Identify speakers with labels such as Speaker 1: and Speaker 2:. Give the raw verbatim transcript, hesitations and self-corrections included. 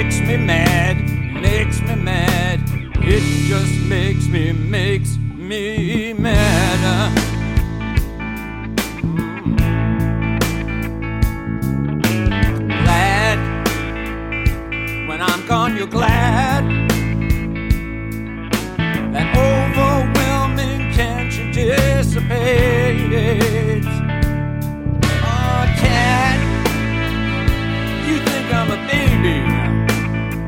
Speaker 1: makes me mad, makes me mad. It just makes me, makes me mad. Mm. Glad when I'm gone, you're glad. That overwhelming can't you dissipate?